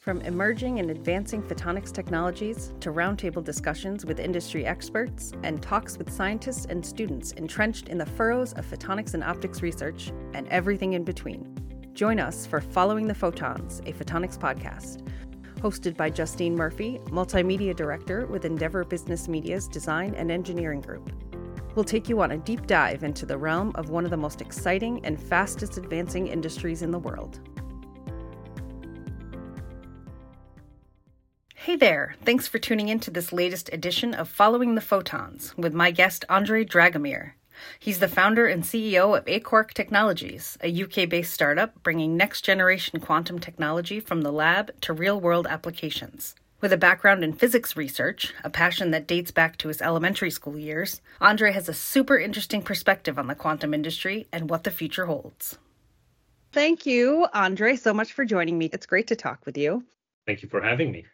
From emerging and advancing photonics technologies to roundtable discussions with industry experts and talks with scientists and students entrenched in the furrows of photonics and optics research and everything in between. Join us for Following the Photons, a photonics podcast, hosted by Justine Murphy, Multimedia Director with Endeavor Business Media's Design and Engineering Group. We'll take you on a deep dive into the realm of one of the most exciting and fastest advancing industries in the world. Hey there, thanks for tuning in to this latest edition of Following the Photons with my guest Andrei Dragomir. He's the founder and CEO of A-Quark Technologies, a UK-based startup bringing next-generation quantum technology from the lab to real-world applications. With a background in physics research, a passion that dates back to his elementary school years, Andrei has a super interesting perspective on the quantum industry and what the future holds. Thank you, Andrei, so much for joining me. It's great to talk with you. Thank you for having me.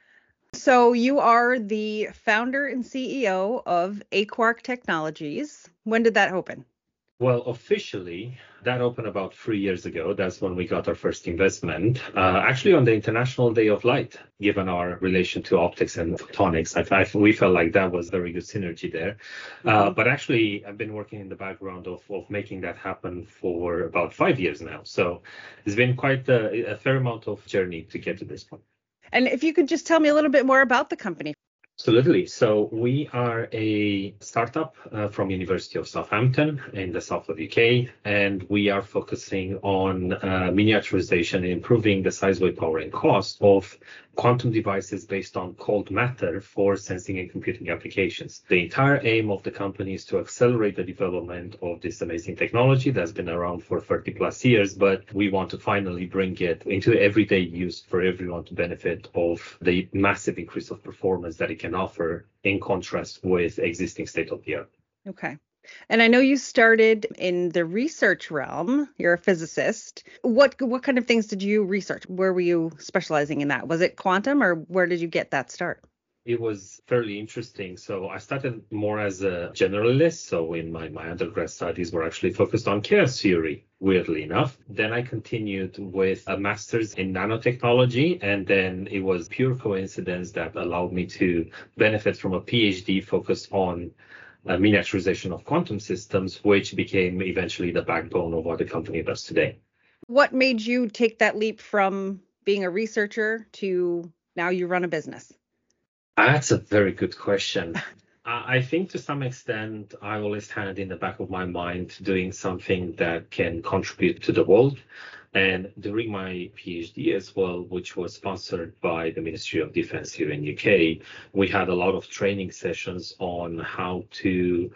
So you are the founder and CEO of A-Quark Technologies. When did that open? Well, officially, that opened about 3 years ago. That's when we got our first investment, actually on the International Day of Light, given our relation to optics and photonics. We felt like that was very good synergy there. But actually, I've been working in the background of making that happen for about 5 years now. So it's been quite a fair amount of journey to get to this point. And if you could just tell me a little bit more about the company. Absolutely. So we are a startup from University of Southampton in the south of UK, and we are focusing on miniaturization and improving the size, weight, power, and cost of quantum devices based on cold matter for sensing and computing applications. The entire aim of the company is to accelerate the development of this amazing technology that's been around for 30 plus years, but we want to finally bring it into everyday use for everyone to benefit of the massive increase of performance that it can offer in contrast with existing state-of-the-art. Okay. And I know you started in the research realm. You're a physicist. What kind of things did you research? Where were you specializing in that? Was it quantum, or where did you get that start? It was fairly interesting. So I started more as a generalist. So in my undergrad studies were actually focused on chaos theory, weirdly enough. Then I continued with a master's in nanotechnology. And then it was pure coincidence that allowed me to benefit from a PhD focused on miniaturization of quantum systems, which became eventually the backbone of what the company does today. What made you take that leap from being a researcher to now you run a business? That's a very good question. I think to some extent, I always had in the back of my mind doing something that can contribute to the world. And during my PhD as well, which was sponsored by the Ministry of Defense here in UK, we had a lot of training sessions on how to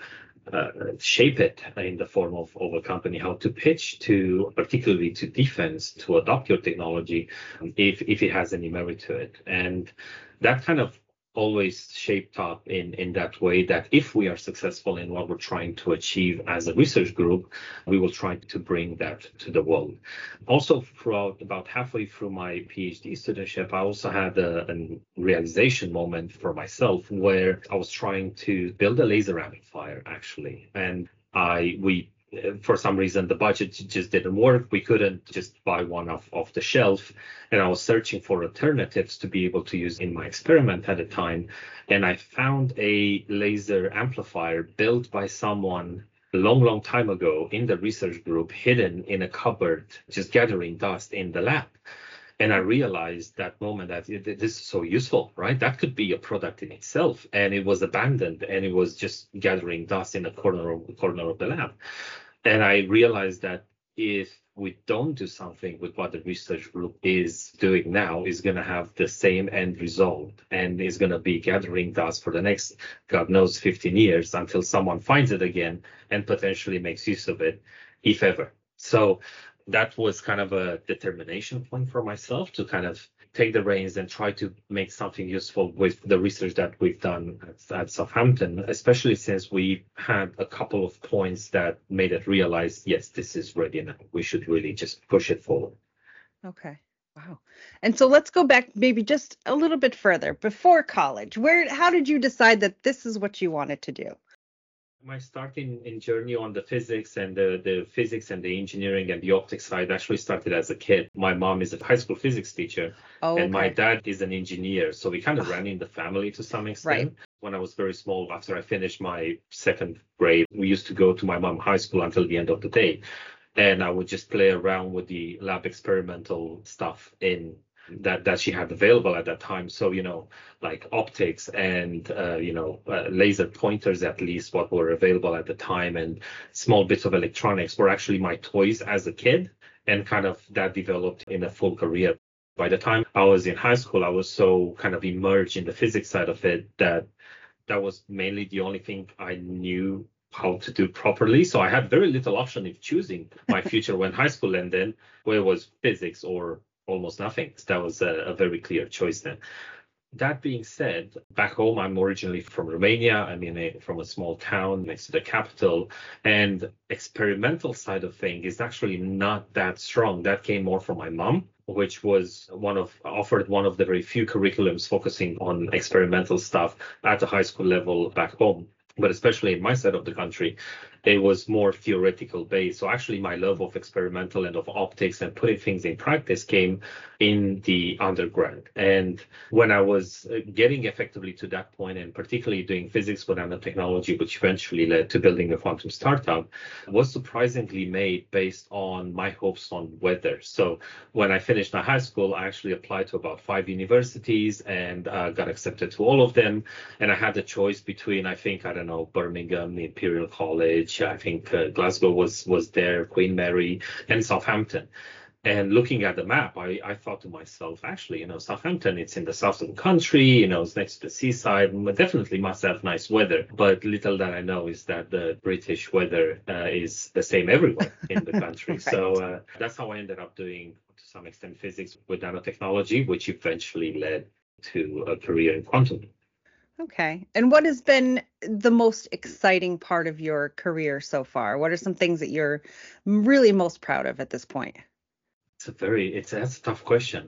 shape it in the form of a company, how to pitch to, particularly to defense, to adopt your technology if it has any merit to it. And that kind of always shaped up in that way that if we are successful in what we're trying to achieve as a research group, we will try to bring that to the world. Also, throughout about halfway through my PhD studentship, I also had a realization moment for myself where I was trying to build a laser amplifier, actually. And for some reason, the budget just didn't work. We couldn't just buy one off the shelf. And I was searching for alternatives to be able to use in my experiment at the time. And I found a laser amplifier built by someone a long time ago in the research group, hidden in a cupboard, just gathering dust in the lab. And I realized that moment that this is so useful, right? That could be a product in itself. And it was abandoned and it was just gathering dust in a corner of the lab. And I realized that if we don't do something with what the research group is doing now, is going to have the same end result and is going to be gathering dust for the next, God knows, 15 years until someone finds it again and potentially makes use of it, if ever. So that was kind of a determination point for myself to kind of take the reins and try to make something useful with the research that we've done at Southampton, especially since we had a couple of points that made it realize, yes, this is ready now. We should really just push it forward. Okay. Wow. And so let's go back maybe just a little bit further before college. How did you decide that this is what you wanted to do? My starting in journey on the physics and the physics and the engineering and the optics side actually started as a kid. My mom is a high school physics teacher, Oh, and my okay. dad is an engineer. So we kind of ran in the family to some Right. extent. When I was very small, after I finished my second grade, we used to go to my mom high school until the end of the day. And I would just play around with the lab experimental stuff in that she had available at that time. So, like optics and, laser pointers, at least what were available at the time, and small bits of electronics were actually my toys as a kid. And kind of that developed in a full career. By the time I was in high school, I was so kind of immersed in the physics side of it that was mainly the only thing I knew how to do properly. So I had very little option in choosing my future when high school ended, where it was physics or almost nothing. That was a very clear choice then. That being said, back home, I'm originally from Romania. From a small town next to the capital, and experimental side of thing is actually not that strong. That came more from my mom, which was offered one of the very few curriculums focusing on experimental stuff at the high school level back home. But especially in my side of the country, it was more theoretical based. So actually my love of experimental and of optics and putting things in practice came in the undergrad. And when I was getting effectively to that point, and particularly doing physics with nanotechnology, which eventually led to building a quantum startup, was surprisingly made based on my hopes on weather. So when I finished my high school, I actually applied to about 5 universities and got accepted to all of them. And I had the choice between, Birmingham, Imperial College, I think Glasgow was there, Queen Mary, and Southampton. And looking at the map, I thought to myself, actually, Southampton, it's in the south of the country, it's next to the seaside, definitely must have nice weather. But little that I know is that the British weather is the same everywhere in the country. Right. So that's how I ended up doing, to some extent, physics with nanotechnology, which eventually led to a career in quantum. Okay. And what has been the most exciting part of your career so far? What are some things that you're really most proud of at this point? That's a tough question.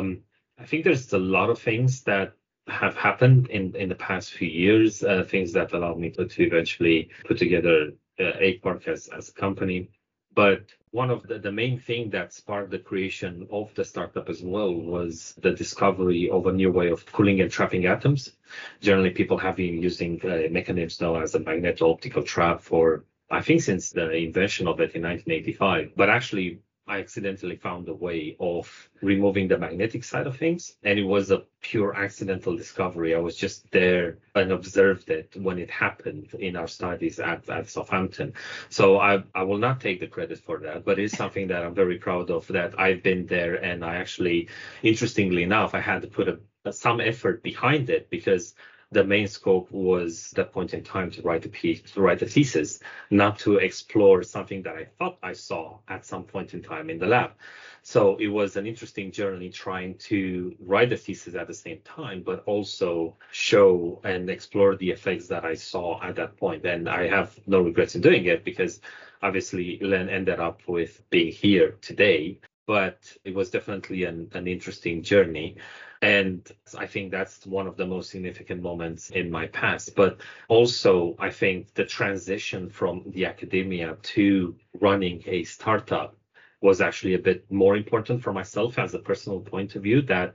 I think there's a lot of things that have happened in the past few years, things that allowed me to eventually put together Aquark as a company. But one of the main thing that sparked the creation of the startup as well was the discovery of a new way of cooling and trapping atoms. Generally, people have been using mechanisms known as a magneto-optical trap for, I think, since the invention of it in 1985. But actually, I accidentally found a way of removing the magnetic side of things. And it was a pure accidental discovery. I was just there and observed it when it happened in our studies at Southampton. So I will not take the credit for that, but it's something that I'm very proud of, that I've been there. And I actually, interestingly enough, I had to put some effort behind it, because the main scope was that point in time to write a thesis, not to explore something that I thought I saw at some point in time in the lab. So it was an interesting journey trying to write the thesis at the same time, but also show and explore the effects that I saw at that point. And I have no regrets in doing it, because obviously Len ended up with being here today. But it was definitely an interesting journey. And I think that's one of the most significant moments in my past. But also, I think the transition from the academia to running a startup was actually a bit more important for myself as a personal point of view, that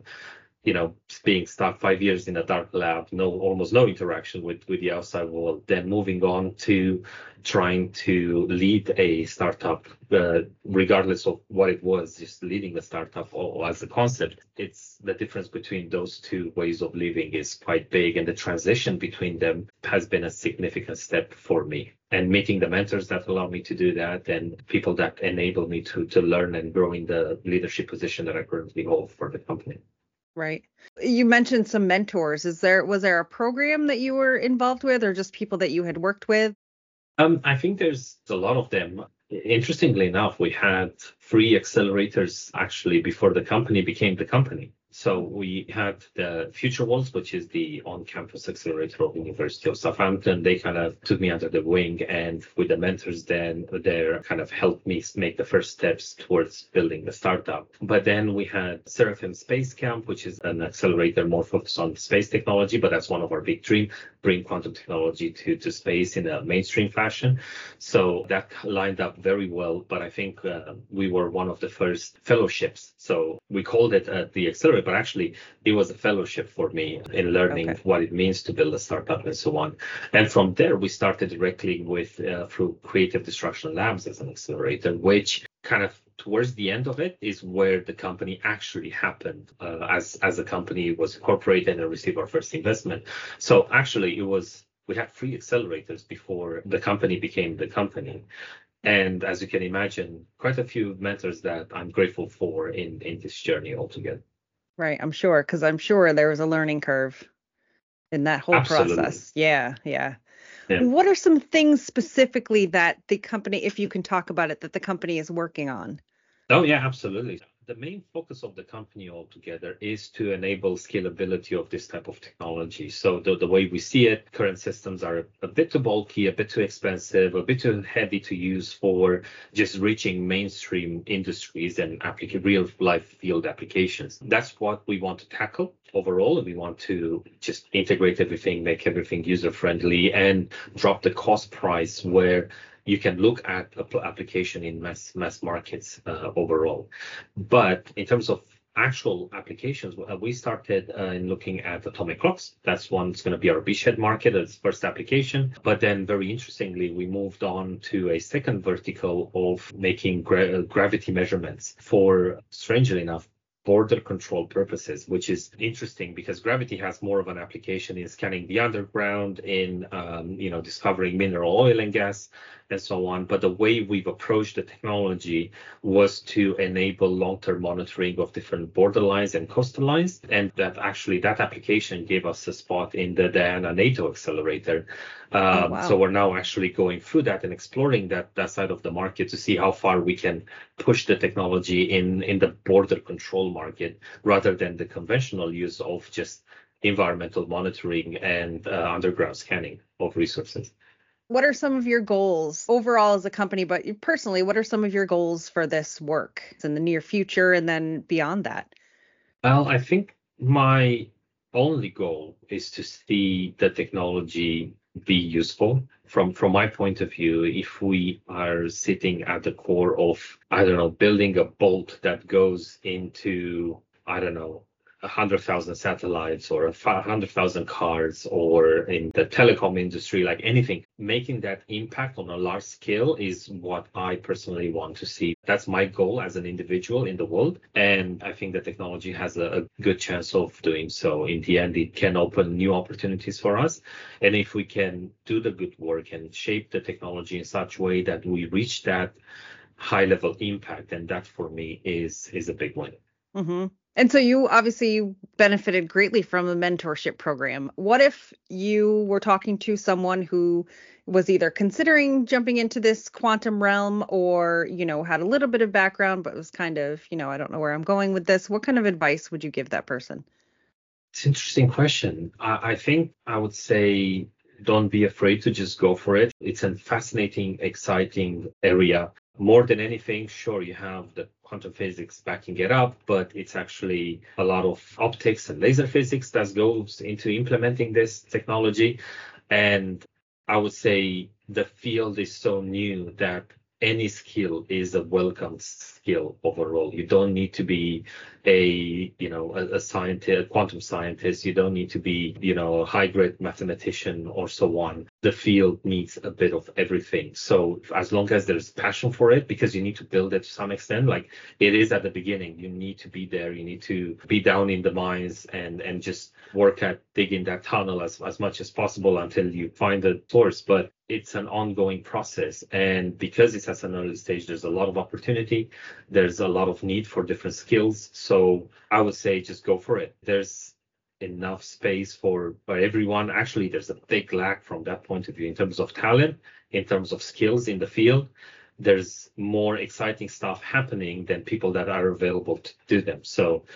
being stuck 5 years in a dark lab, almost no interaction with the outside world, then moving on to trying to lead a startup, regardless of what it was, just leading a startup or as a concept. It's the difference between those two ways of living is quite big, and the transition between them has been a significant step for me. And meeting the mentors that allow me to do that, and people that enable me to learn and grow in the leadership position that I currently hold for the company. Right. You mentioned some mentors. Was there a program that you were involved with, or just people that you had worked with? I think there's a lot of them. Interestingly enough, we had 3 accelerators actually before the company became the company. So we had the Future Worlds, which is the on-campus accelerator of the University of Southampton. They kind of took me under the wing, and with the mentors then there kind of helped me make the first steps towards building the startup. But then we had Seraphim Space Camp, which is an accelerator more focused on space technology, but that's one of our big dreams, bring quantum technology to space in a mainstream fashion. So that lined up very well, but I think we were one of the first fellowships. So we called it the accelerator, but actually it was a fellowship for me in learning what it means to build a startup and so on. And from there, we started directly with through Creative Destruction Labs as an accelerator, which kind of towards the end of it is where the company actually happened as a company was incorporated and received our first investment. So actually we had 3 accelerators before the company became the company. And as you can imagine, quite a few mentors that I'm grateful for in this journey altogether. Right, I'm sure, because I'm sure there was a learning curve in that whole process. Yeah. What are some things specifically that the company, if you can talk about it, that the company is working on? Oh, yeah, absolutely. The main focus of the company altogether is to enable scalability of this type of technology. So the way we see it, current systems are a bit too bulky, a bit too expensive, a bit too heavy to use for just reaching mainstream industries and real life field applications. That's what we want to tackle overall. We want to just integrate everything, make everything user friendly, and drop the cost price where you can look at application in mass markets overall. But in terms of actual applications, we started in looking at atomic clocks. That's one that's going to be our beachhead market as first application. But then very interestingly, we moved on to a second vertical of making gravity measurements for, strangely enough, border control purposes, which is interesting because gravity has more of an application in scanning the underground, in discovering mineral oil and gas, and so on. But the way we've approached the technology was to enable long-term monitoring of different borderlines and coastal lines, and that application gave us a spot in the Diana NATO accelerator. So we're now actually going through that and exploring that side of the market to see how far we can push the technology in the border control market rather than the conventional use of just environmental monitoring and underground scanning of resources. What are some of your goals overall as a company, but personally, what are some of your goals for this work in the near future and then beyond that? Well, I think my only goal is to see the technology be useful. From my point of view, if we are sitting at the core of, building a bolt that goes into, 100,000 satellites or 100,000 cars, or in the telecom industry, like anything, making that impact on a large scale is what I personally want to see. That's my goal as an individual in the world. And I think the technology has a good chance of doing so. In the end, it can open new opportunities for us. And if we can do the good work and shape the technology in such a way that we reach that high level impact, and that for me is a big win. Mm-hmm. And so you obviously benefited greatly from the mentorship program. What if you were talking to someone who was either considering jumping into this quantum realm or, had a little bit of background, but was kind of, I don't know where I'm going with this. What kind of advice would you give that person? It's an interesting question. I think I would say don't be afraid to just go for it. It's a fascinating, exciting area. More than anything, sure, you have the quantum physics backing it up, but it's actually a lot of optics and laser physics that goes into implementing this technology. And I would say the field is so new that any skill is a welcome skill overall. You don't need to be a scientist, a quantum scientist. You don't need to be, a high-grade mathematician or so on. The field needs a bit of everything. So as long as there's passion for it, because you need to build it to some extent, like it is at the beginning, you need to be there. You need to be down in the mines and just work at digging that tunnel as much as possible until you find the source. But it's an ongoing process. And because it's at an early stage, there's a lot of opportunity. There's a lot of need for different skills. So I would say just go for it. There's enough space for everyone. Actually, there's a big lack from that point of view in terms of talent, in terms of skills in the field. There's more exciting stuff happening than people that are available to do them. So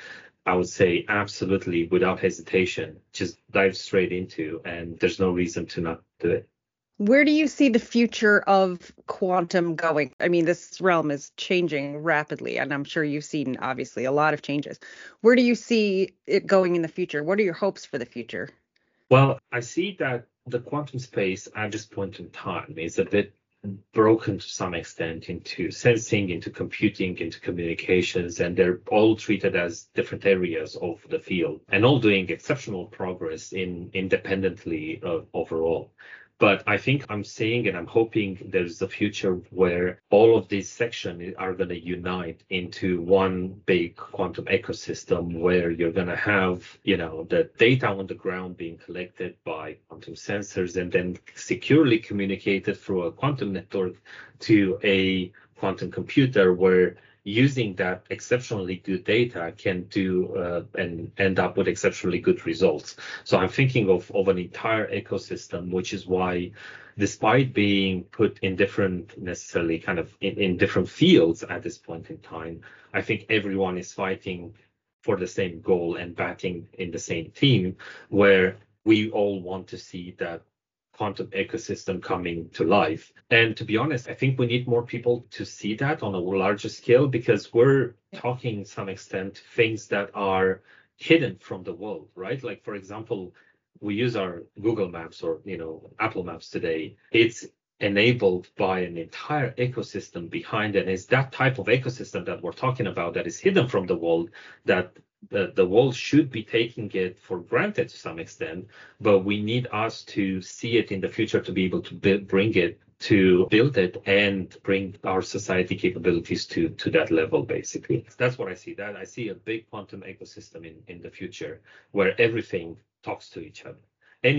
I would say absolutely without hesitation, just dive straight into, and there's no reason to not do it. Where do you see the future of quantum going? I mean, this realm is changing rapidly, and I'm sure you've seen obviously a lot of changes. Where do you see it going in the future? What are your hopes for the future? Well, I see that the quantum space at this point in time is a bit broken to some extent into sensing, into computing, into communications, and they're all treated as different areas of the field and all doing exceptional progress in independently overall. But I think I'm seeing and I'm hoping there's a future where all of these sections are going to unite into one big quantum ecosystem where you're going to have, the data on the ground being collected by quantum sensors and then securely communicated through a quantum network to a quantum computer where using that exceptionally good data can do and end up with exceptionally good results. So I'm thinking of an entire ecosystem, which is why, despite being put in different necessarily kind of in different fields at this point in time, I think everyone is fighting for the same goal and batting in the same team, where we all want to see that quantum ecosystem coming to life. And to be honest, I think we need more people to see that on a larger scale because we're talking to some extent things that are hidden from the world, right? Like, for example, we use our Google Maps or, Apple Maps today. It's enabled by an entire ecosystem behind it. And it's that type of ecosystem that we're talking about that is hidden from the world that the world should be taking it for granted to some extent, but we need us to see it in the future to be able to bring it, to build it and bring our society capabilities to that level, basically. That's what I see. That I see a big quantum ecosystem in the future where everything talks to each other.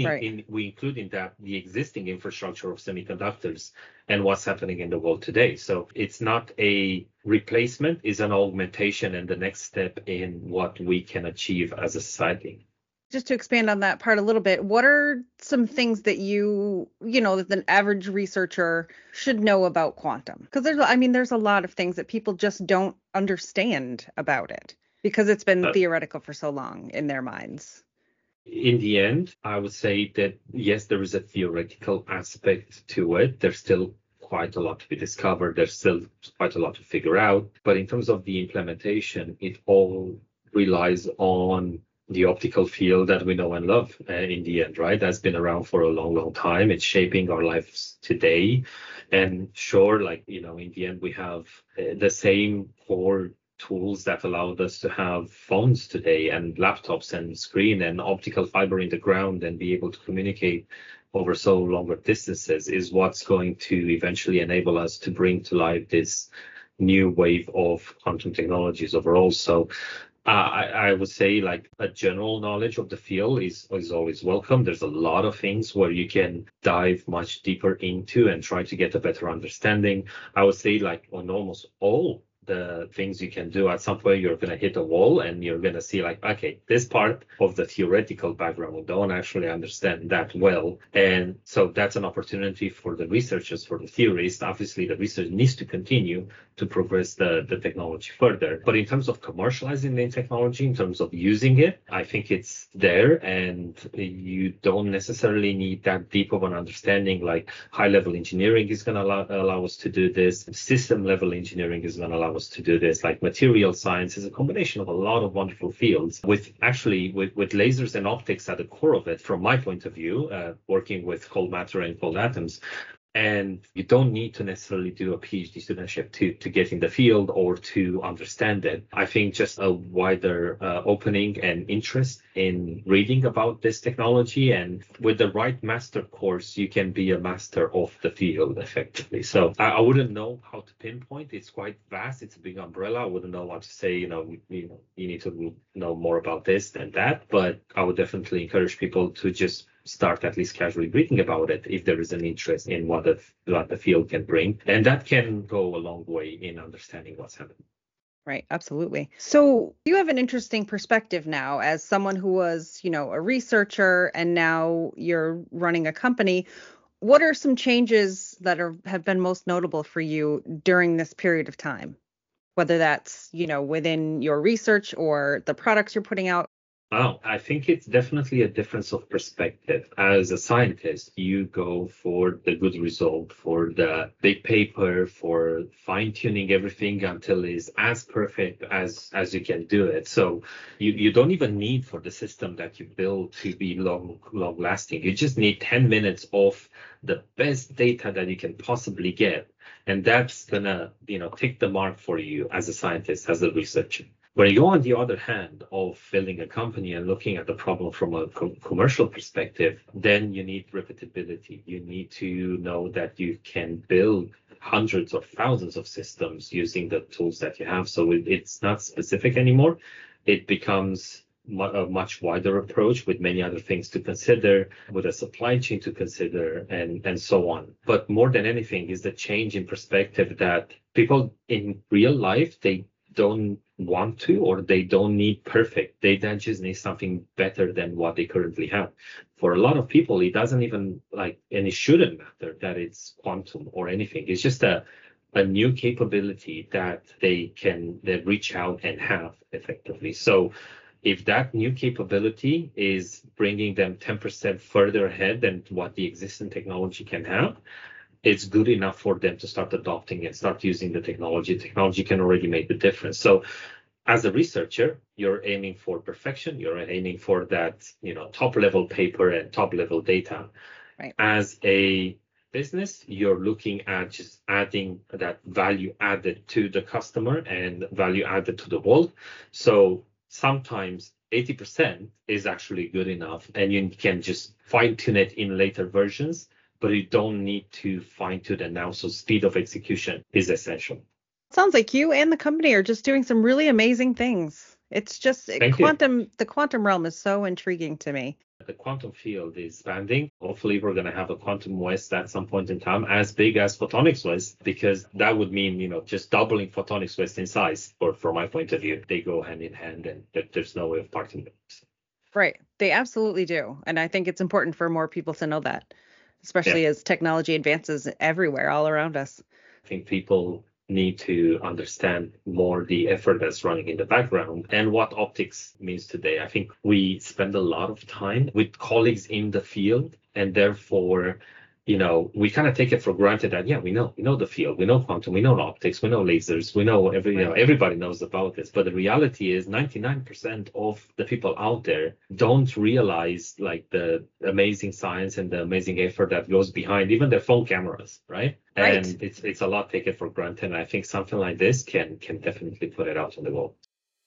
We include in that the existing infrastructure of semiconductors and what's happening in the world today. So it's not a replacement, it's an augmentation and the next step in what we can achieve as a society. Just to expand on that part a little bit, what are some things that that an average researcher should know about quantum? Because there's a lot of things that people just don't understand about it because it's been theoretical for so long in their minds. In the end, I would say that, yes, there is a theoretical aspect to it. There's still quite a lot to be discovered. There's still quite a lot to figure out. But in terms of the implementation, it all relies on the optical field that we know and love in the end, right? That's been around for a long, long time. It's shaping our lives today. And sure, in the end, we have the same core tools that allowed us to have phones today and laptops and screen and optical fiber in the ground and be able to communicate over so longer distances is what's going to eventually enable us to bring to life this new wave of quantum technologies overall. So I would say a general knowledge of the field is always welcome. There's a lot of things where you can dive much deeper into and try to get a better understanding. I would say on almost all the things you can do, at some point you're going to hit a wall and you're going to see okay, this part of the theoretical background we don't actually understand that well. And so that's an opportunity for the researchers, for the theorists. Obviously, the research needs to continue to progress the technology further. But in terms of commercializing the technology, in terms of using it, I think it's there and you don't necessarily need that deep of an understanding. High-level engineering is going to allow us to do this. System-level engineering is going to allow us to do this. Material science is a combination of a lot of wonderful fields with lasers and optics at the core of it. From my point of view, working with cold matter and cold atoms, and you don't need to necessarily do a PhD studentship to get in the field or to understand it. I think just a wider opening and interest in reading about this technology, and with the right master course, you can be a master of the field effectively. So I wouldn't know how to pinpoint. It's quite vast. It's a big umbrella. I wouldn't know what to say. You need to know more about this than that. But I would definitely encourage people to just start at least casually reading about it if there is an interest in what the field can bring. And that can go a long way in understanding what's happening. Right, absolutely. So you have an interesting perspective now as someone who was, a researcher and now you're running a company. What are some changes that have been most notable for you during this period of time? whether that's, within your research or the products you're putting out? Wow, I think it's definitely a difference of perspective. As a scientist, you go for the good result, for the big paper, for fine-tuning everything until it's as perfect as you can do it. So you don't even need for the system that you build to be long lasting. You just need 10 minutes of the best data that you can possibly get. And that's gonna, take the mark for you as a scientist, as a researcher. When you go on the other hand of building a company and looking at the problem from a commercial perspective, then you need repeatability. You need to know that you can build hundreds or thousands of systems using the tools that you have. So it's not specific anymore. It becomes a much wider approach with many other things to consider, with a supply chain to consider, and so on. But more than anything is the change in perspective that people in real life, they don't want to, or they don't need perfect. They then just need something better than what they currently have. For a lot of people, it doesn't even and it shouldn't matter that it's quantum or anything. It's just a new capability that they reach out and have effectively. So if that new capability is bringing them 10% further ahead than what the existing technology can have, it's good enough for them to start adopting and start using the technology. Technology can already make the difference. So as a researcher, you're aiming for perfection. You're aiming for that, top level paper and top level data. Right. As a business, you're looking at just adding that value added to the customer and value added to the world. So sometimes 80% is actually good enough, and you can just fine tune it in later versions, but you don't need to fine tune it now. So speed of execution is essential. Sounds like you and the company are just doing some really amazing things. It's just the quantum realm is so intriguing to me. The quantum field is expanding. Hopefully we're going to have a quantum West at some point in time as big as Photonics West, because that would mean, just doubling Photonics West in size, or from my point of view, they go hand in hand, and there's no way of parting them. Right. They absolutely do. And I think it's important for more people to know that, especially as technology advances everywhere, all around us. I think people need to understand more the effort that's running in the background and what optics means today. I think we spend a lot of time with colleagues in the field, and therefore, we kind of take it for granted that, we know the field, we know quantum, we know optics, we know lasers, we know everybody knows about this. But the reality is 99% of the people out there don't realize the amazing science and the amazing effort that goes behind even their phone cameras, right? And it's a lot taken for granted. And I think something like this can definitely put it out on the wall.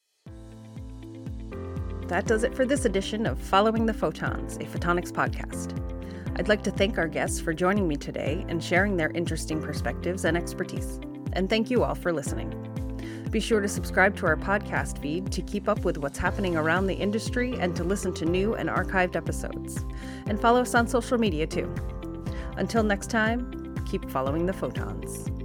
That does it for this edition of Following the Photons, a Photonics podcast. I'd like to thank our guests for joining me today and sharing their interesting perspectives and expertise. And thank you all for listening. Be sure to subscribe to our podcast feed to keep up with what's happening around the industry and to listen to new and archived episodes. And follow us on social media too. Until next time, keep following the photons.